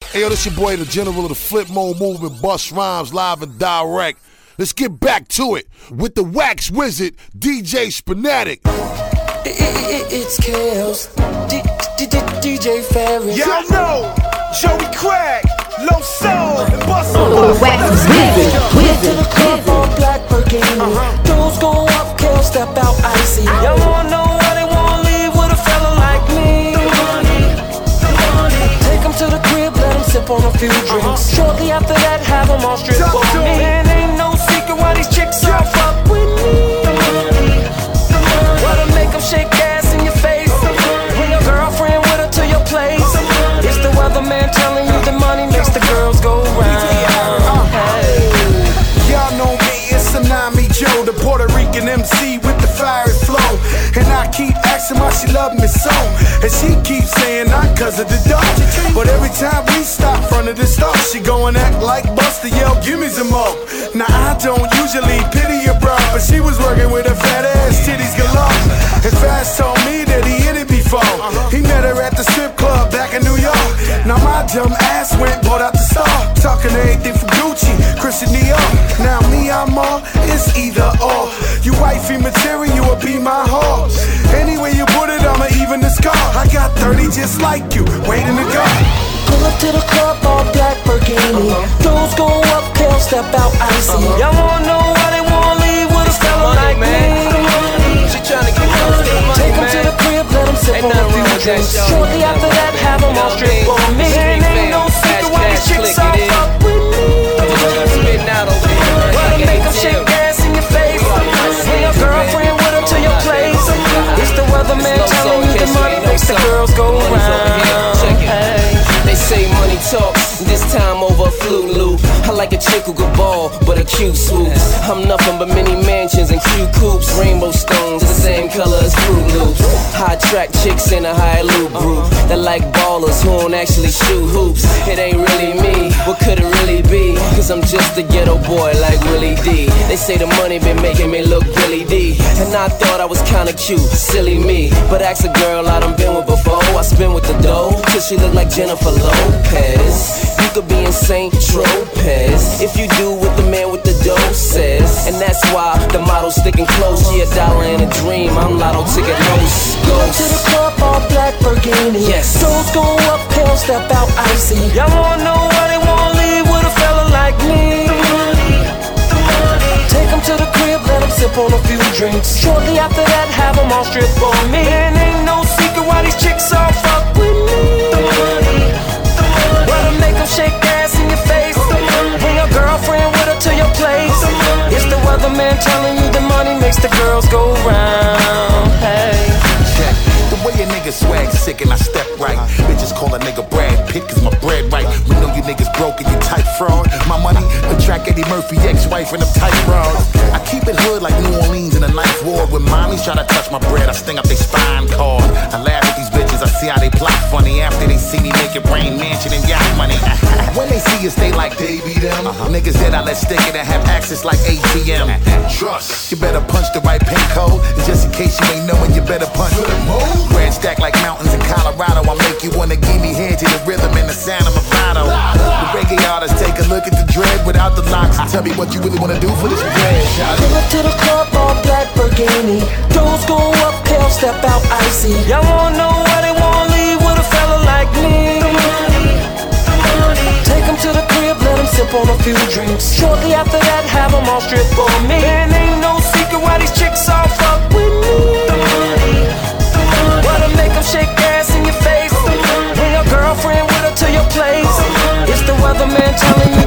Hey, yo, this your boy, the general of the Flip Mode Movement, Bust Rhymes, live and direct. Let's get back to it with the wax wizard, DJ Spinatic. It's Chaos, DJ Ferris. Y'all know, Joey Crack, Low Soul, and Bust Wax wizard. To the club on black Burgundy. Dudes go up, Chaos step out icy. Y'all wanna know why they wanna leave with a fella like me? Take him to the crib, let him sip on a few drinks. Shortly after that, have him all strip on me. Man, ain't no secret why these chicks all fuck with me. What'll make them shake ass in your face? Bring a girlfriend with her to your place. It's the weatherman telling you the money makes the girls go round. Hey. Y'all know me, it's Tsunami Joe, the Puerto Rican MC with the fiery flow. And I keep asking why she love me so, and she keeps saying not cause of the dog. But every time we stop front of the store, she go and act like Buster, yell, give me some more. Now I don't usually pity a bro, but she was working with a fat ass, titties galore. And Fast told me that he hit it before. He met her at the strip club back in New York. Now my dumb ass went, bought out the store, talking anything from Gucci, Christian Dior. Now me, I'm all, it's either or. You wifey material, you will be my whore. Anyway you put it, I'ma even the scar. I got 30 just like you, waiting to go. Pull up to the club, all black Burgundy. Dudes go up, Chaos step out icy. Y'all wanna know why they wanna leave with a fella like me? She tryna get money, Take him to the crib, let him sip on a few drinks. Shortly after that, have him all strip on me. And ain't no secret why these chicks all fuck with me. What'll make them shake ass in your face? Bring a girlfriend with her to your place. It's the weatherman telling you the money makes the girls go round. Hey. They say money talk, this time over a Fruit Loop. I like a chick who could ball, but a cute swoops. I'm nothing but mini mansions and cute coops. Rainbow stones, the same color as Fruit Loops. High track chicks in a high loop group that like ballers who don't actually shoot hoops. It ain't really me, what could it really be? Cause I'm just a ghetto boy like Willie D. They say the money been making me look Billy D. And I thought I was kinda cute, silly me. But ask a girl I done been with before. I spin with the dough, till she look like Jennifer Lopez. You could be in St. Tropez if you do what the man with the dough says. And that's why the model's sticking close. She $1 and a dream, I'm lotto ticket host. Go to the club, all black Burgundy. Yes. Dudes go up, Chaos step out icy. Y'all wanna know why they wanna leave with a fella like me? Take him to the crib, let him sip on a few drinks. Shortly after that, have him all strip on me. And ain't no secret why these chicks all fuck with me. What'll make them shake ass in your face? Bring a girlfriend with her to your place. It's the weatherman telling you the money makes the girls go round. Hey. Check the way a nigga swag sick and I step right. Bitches call a nigga Brad Pitt cause my bread right. We know you niggas broke and you type fraud. My money, attract Eddie Murphy, ex-wife and them tight bras. I keep it hood like New Orleans in a ninth ward. When mommies try to touch my bread, I sting up their spine cord. I laugh at these bitches, I see how they plot funny. After they see me make it rain, mansion and yacht money. When they see us, they like they be them. Niggas that I let stick it and have access like ATM. Trust, you better punch the right pin code. And just in case you ain't knowing, you better punch the mode. Grand stack like mountains in Colorado. I make you wanna give me head to the rhythm and the sound of Movado. The reggae artists take a look at the dread without the locks and tell me what you really wanna do for this bread. Pull up to the club, all black Burgundy. Dudes go up, Chaos step out icy. Y'all wanna know why they wanna leave with a fella like me? Take him to the crib, let him sip on a few drinks. Shortly after that, have him all strip on me. And ain't no secret why these chicks all fuck with me. What'll make them shake ass in your face? Bring a girlfriend with her to your place. It's the weatherman telling me